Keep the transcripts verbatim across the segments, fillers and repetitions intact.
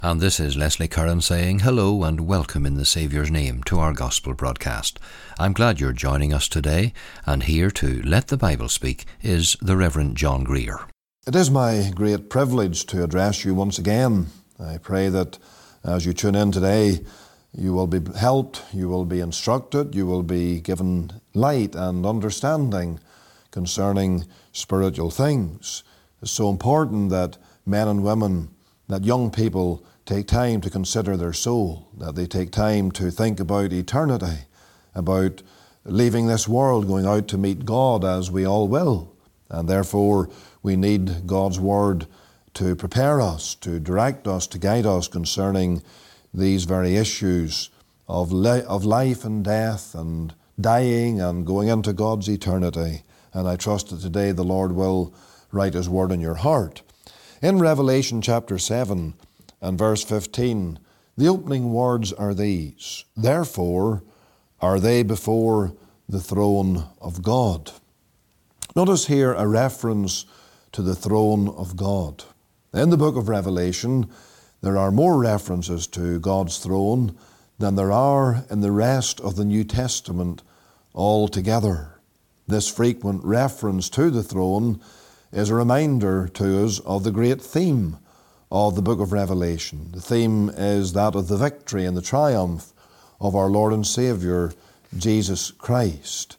And this is Leslie Curran saying hello and welcome in the Saviour's name to our Gospel broadcast. I'm glad you're joining us today, and here to let the Bible speak is the Reverend John Greer. It is my great privilege to address you once again. I pray that as you tune in today, you will be helped, you will be instructed, you will be given light and understanding concerning spiritual things. It's so important that men and women, that young people take time to consider their soul, that they take time to think about eternity, about leaving this world, going out to meet God as we all will. And therefore, we need God's Word to prepare us, to direct us, to guide us concerning these very issues of, li- of life and death and dying and going into God's eternity. And I trust that today the Lord will write His Word in your heart. In Revelation chapter seven and verse fifteen, the opening words are these: "Therefore are they before the throne of God." Notice here a reference to the throne of God. In the book of Revelation, there are more references to God's throne than there are in the rest of the New Testament altogether. This frequent reference to the throne is a reminder to us of the great theme of the book of Revelation. The theme is that of the victory and the triumph of our Lord and Saviour, Jesus Christ.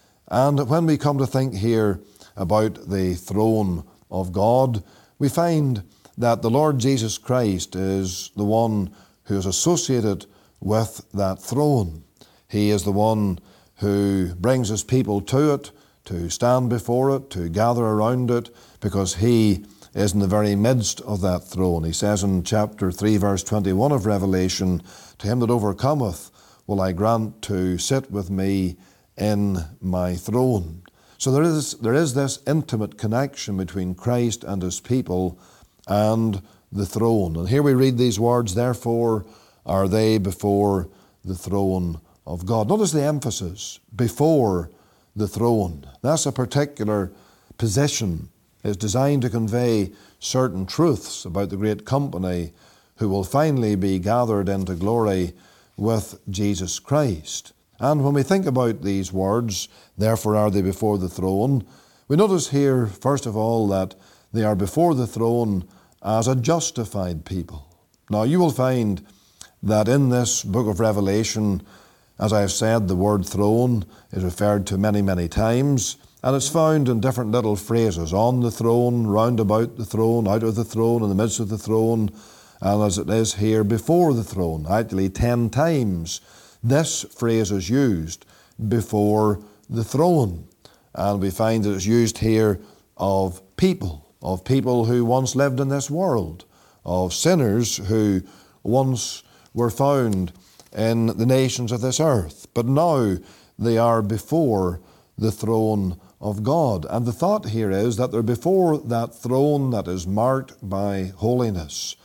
And when we come to think here about the throne of God, we find that the Lord Jesus Christ is the one who is associated with that throne. He is the one who brings His people to it, to stand before it, to gather around it, because He is in the very midst of that throne. He says in chapter three, verse twenty-one of Revelation, "To him that overcometh will I grant to sit with me in my throne." So there is, there is this intimate connection between Christ and His people and the throne. And here we read these words, "Therefore are they before the throne of God." Notice the emphasis, before the throne. That's a particular position. It's designed to convey certain truths about the great company who will finally be gathered into glory with Jesus Christ. And when we think about these words, "Therefore are they before the throne," we notice here, first of all, that they are before the throne as a justified people. Now, you will find that in this book of Revelation, as I have said, the word throne is referred to many, many times, and it's found in different little phrases: on the throne, round about the throne, out of the throne, in the midst of the throne, and as it is here, before the throne. Actually, ten times this phrase is used, before the throne. And we find that it's used here of people, of people who once lived in this world, of sinners who once were found in the nations of this earth, but now they are before the throne of God. And the thought here is that they're before that throne that is marked by holiness,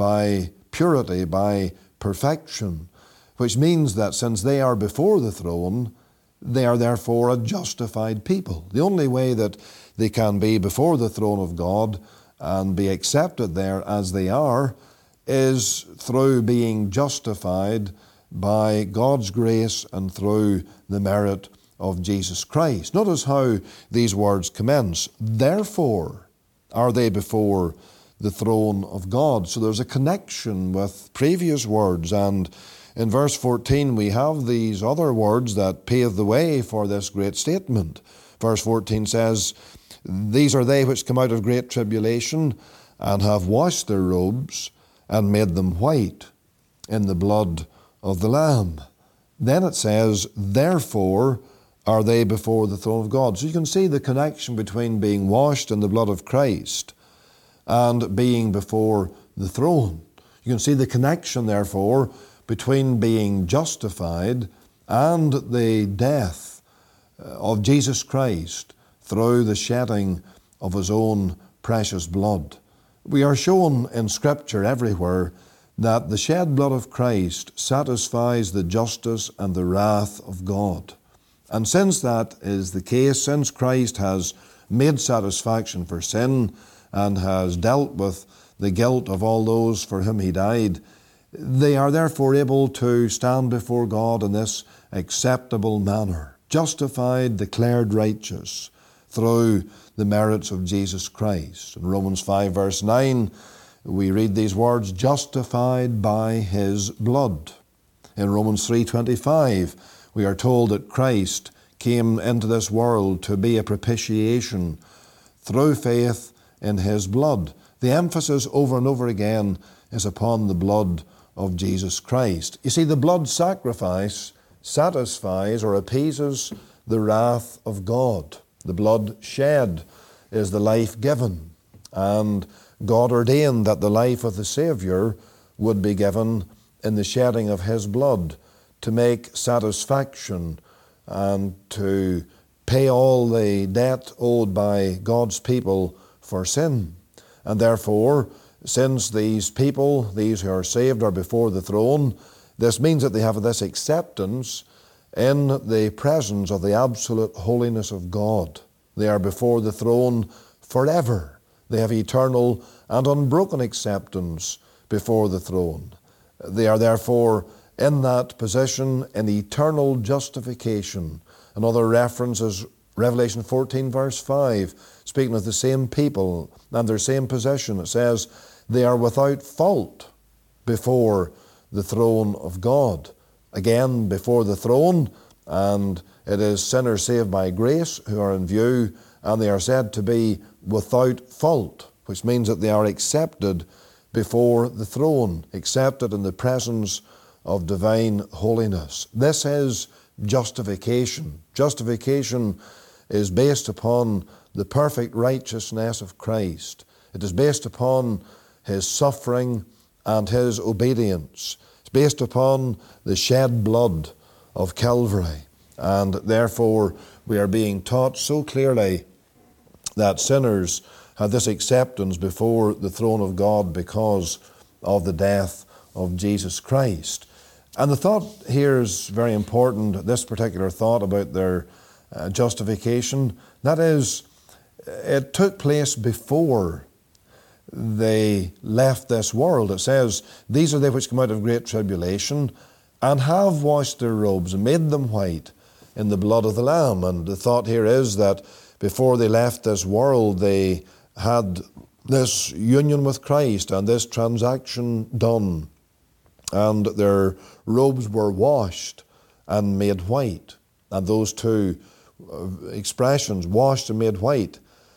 by purity, by perfection, which means that since they are before the throne, they are therefore a justified people. The only way that they can be before the throne of God and be accepted there as they are is through being justified by God's grace and through the merit of Jesus Christ. Notice how these words commence: "Therefore are they before the throne of God." So there's a connection with previous words, and in verse fourteen we have these other words that pave the way for this great statement. Verse fourteen says, "These are they which come out of great tribulation and have washed their robes and made them white in the blood of the Lamb." Then it says, "Therefore are they before the throne of God." So you can see the connection between being washed in the blood of Christ and being before the throne. You can see the connection, therefore, between being justified and the death of Jesus Christ through the shedding of His own precious blood. We are shown in Scripture everywhere that the shed blood of Christ satisfies the justice and the wrath of God. And since that is the case, since Christ has made satisfaction for sin and has dealt with the guilt of all those for whom he died. They are therefore able to stand before God in this acceptable manner, justified, declared righteous through the merits of Jesus Christ. In Romans five verse nine, we read these words, justified by his blood. In Romans three twenty-five, we are told that Christ came into this world to be a propitiation through faith in his blood. The emphasis over and over again is upon the blood of Jesus Christ. You see, the blood sacrifice satisfies or appeases the wrath of God. The blood shed is the life given, and God ordained that the life of the Saviour would be given in the shedding of his blood to make satisfaction and to pay all the debt owed by God's people for sin. And therefore, since these people, these who are saved, are before the throne, this means that they have this acceptance in the presence of the absolute holiness of God. They are before the throne forever. They have eternal and unbroken acceptance before the throne. They are therefore in that position in eternal justification. Another reference is Revelation fourteen verse five, speaking of the same people and their same position. It says, they are without fault before the throne of God. Again, before the throne, and it is sinners saved by grace who are in view, and they are said to be without fault, which means that they are accepted before the throne, accepted in the presence of divine holiness. This is justification. Justification is based upon the perfect righteousness of Christ. It is based upon his suffering and his obedience. It's based upon the shed blood of Calvary. And therefore, we are being taught so clearly that sinners have this acceptance before the throne of God because of the death of Jesus Christ. And the thought here is very important, this particular thought about their uh, justification. That is, it took place before they left this world. It says, these are they which come out of great tribulation and have washed their robes and made them white in the blood of the Lamb. And the thought here is that before they left this world, they had this union with Christ and this transaction done, and their robes were washed and made white. And those two expressions, washed and made white,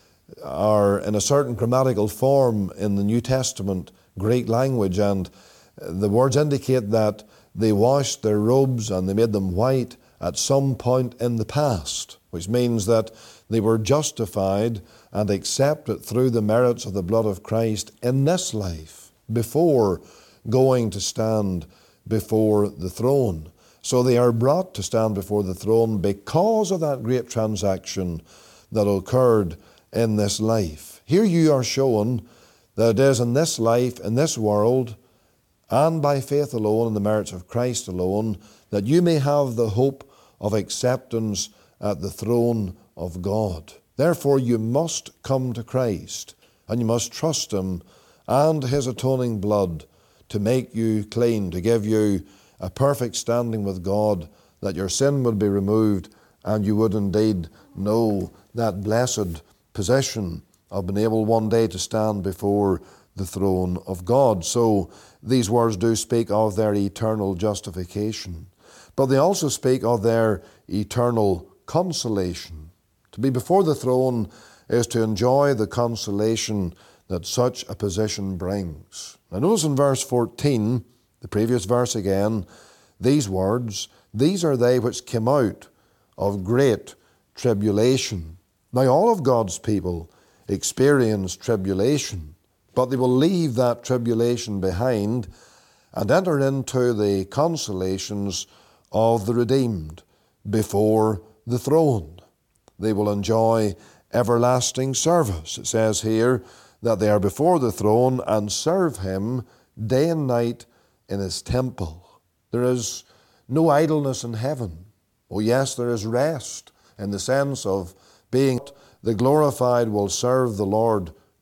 are in a certain grammatical form in the New Testament Greek language, and the words indicate that they washed their robes and they made them white at some point in the past, which means that they were justified and accepted through the merits of the blood of Christ in this life, before going to stand before the throne. So they are brought to stand before the throne because of that great transaction that occurred in this life. Here you are shown that it is in this life, in this world, and by faith alone, in the merits of Christ alone, that you may have the hope of acceptance at the throne of God. Therefore, you must come to Christ, and you must trust him and his atoning blood to make you clean, to give you a perfect standing with God, that your sin would be removed, and you would indeed know that blessed position of being able one day to stand before the throne of God. So these words do speak of their eternal justification, but they also speak of their eternal consolation. To be before the throne is to enjoy the consolation that such a position brings. Now notice in verse fourteen, the previous verse again, these words, these are they which came out of great tribulation. Now all of God's people experience tribulation, but they will leave that tribulation behind and enter into the consolations of the redeemed before the throne. They will enjoy everlasting service. It says here that they are before the throne and serve him day and night in his temple. There is no idleness in heaven. Oh yes, there is rest in the sense of being the glorified will serve the Lord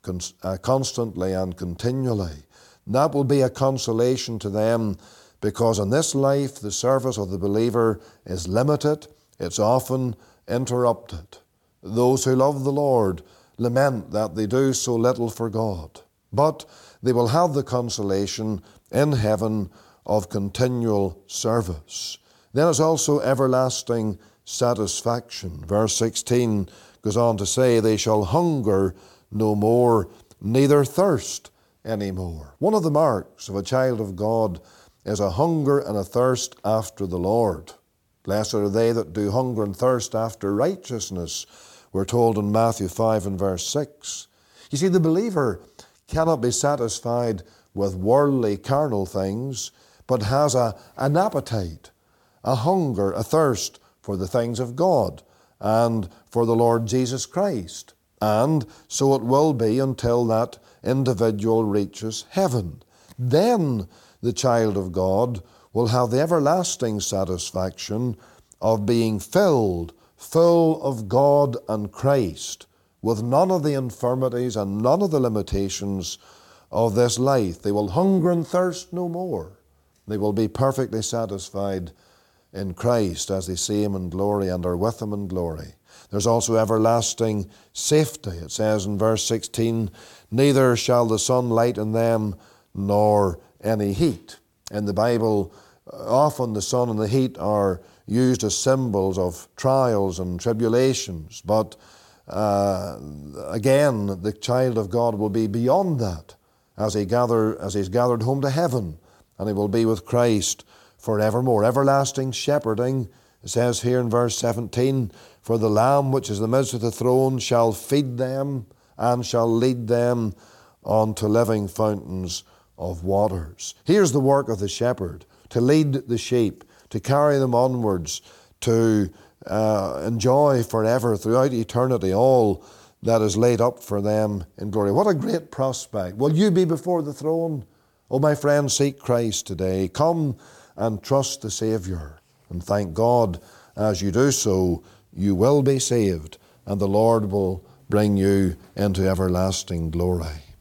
cons- uh, constantly and continually. And that will be a consolation to them, because in this life the service of the believer is limited, it's often interrupted. Those who love the Lord lament that they do so little for God, but they will have the consolation in heaven of continual service. Then it's also everlasting satisfaction. Verse sixteen goes on to say, they shall hunger no more, neither thirst any more. One of the marks of a child of God is a hunger and a thirst after the Lord. Blessed are they that do hunger and thirst after righteousness, we're told in Matthew five and verse six. You see, the believer cannot be satisfied with worldly, carnal things, but has a, an appetite, a hunger, a thirst for the things of God and for the Lord Jesus Christ. And so it will be until that individual reaches heaven. Then the child of God will have the everlasting satisfaction of being filled, full of God and Christ, with none of the infirmities and none of the limitations of this life. They will hunger and thirst no more. They will be perfectly satisfied in Christ as they see Him in glory and are with Him in glory. There's also everlasting safety. It says in verse sixteen, neither shall the sun light in them, nor any heat. In the Bible, often the sun and the heat are used as symbols of trials and tribulations, but uh, again, the child of God will be beyond that as he gather, as he's gathered home to heaven, and he will be with Christ forevermore. Everlasting shepherding, it says here in verse seventeen, for the Lamb which is in the midst of the throne shall feed them and shall lead them unto living fountains of waters. Here's the work of the shepherd, to lead the sheep, to carry them onwards, to uh, enjoy forever, throughout eternity, all that is laid up for them in glory. What a great prospect. Will you be before the throne? Oh, my friend, seek Christ today. Come and trust the Savior. And thank God, as you do so, you will be saved, and the Lord will bring you into everlasting glory.